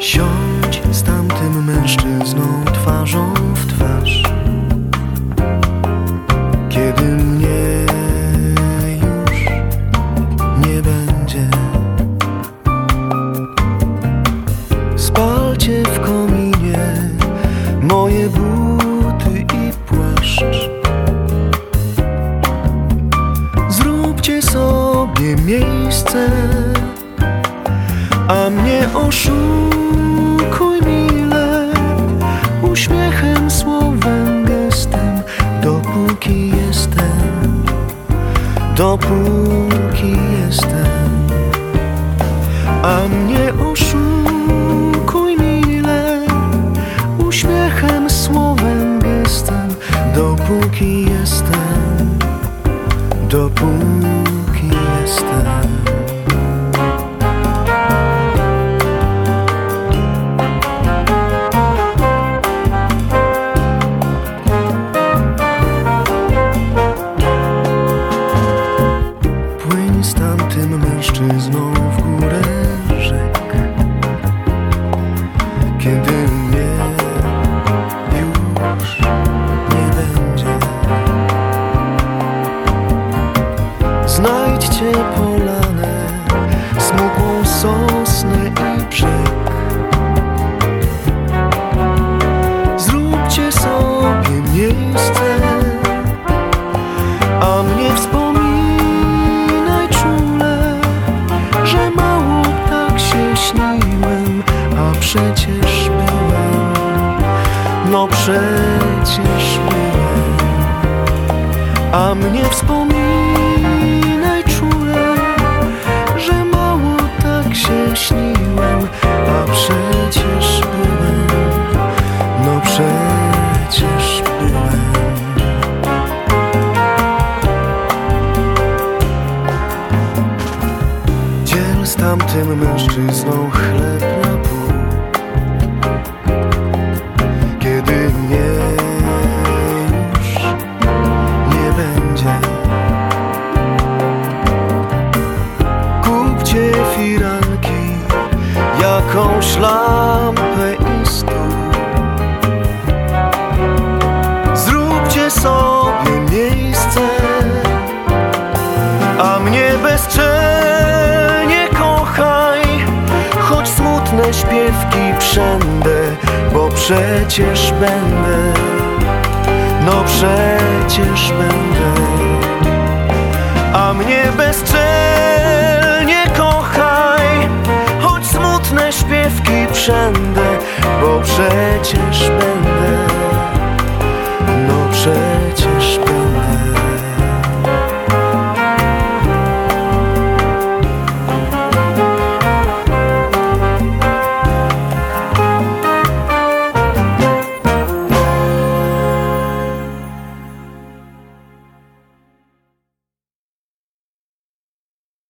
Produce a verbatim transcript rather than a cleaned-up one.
Siądź z tamtym mężczyzną twarzą w twarz, kiedy mnie już nie będzie. Spalcie w kominie moje buty i płaszcz. Zróbcie sobie miejsce, a mnie oszukuj mile, uśmiechem, słowem, gestem, dopóki jestem, dopóki jestem. A mnie oszukuj mile, uśmiechem, słowem, gestem, dopóki jestem, dopóki jestem. Z tamtym mężczyzną w górę rzek, kiedy mnie już nie będzie. Znajdźcie polanę, smukłą sosnę i brzeg. Zróbcie sobie miejsce, a mnie wspomnijcie, że mało tak się śniłem, a przecież byłem, no przecież byłem. A mnie wspominaj czule, że mało tak się śniłem, a przecież byłem, no przecież byłem. Z tamtym mężczyzną chleb na pół, kiedy mnie już nie będzie. Kupcie firanki, jakąś lampę i stół. Zróbcie sobie miejsce, a mnie bezczelnie kochaj, choć smutne śpiewki przędę, bo przecież będę, no przecież będę. A mnie bezczelnie kochaj, choć smutne śpiewki przędę, bo przecież będę,